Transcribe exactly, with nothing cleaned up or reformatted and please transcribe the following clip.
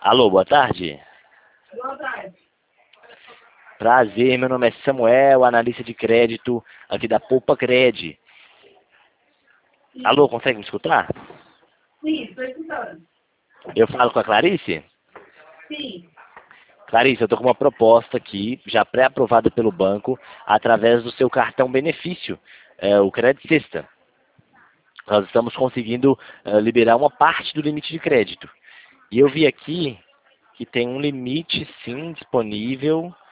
Alô, boa tarde. Boa tarde. Prazer, meu nome é Samuel, analista de crédito aqui da Poupa Cred. Sim, Alô, consegue me escutar? sim, estou escutando. Eu falo com a Clarice? Sim, Clarice, eu estou com uma proposta aqui, já pré-aprovada pelo banco, através do seu cartão benefício, é, o Credit Sexta. Nós estamos conseguindo é, liberar uma parte do limite de crédito. E eu vi aqui que tem um limite, sim, disponível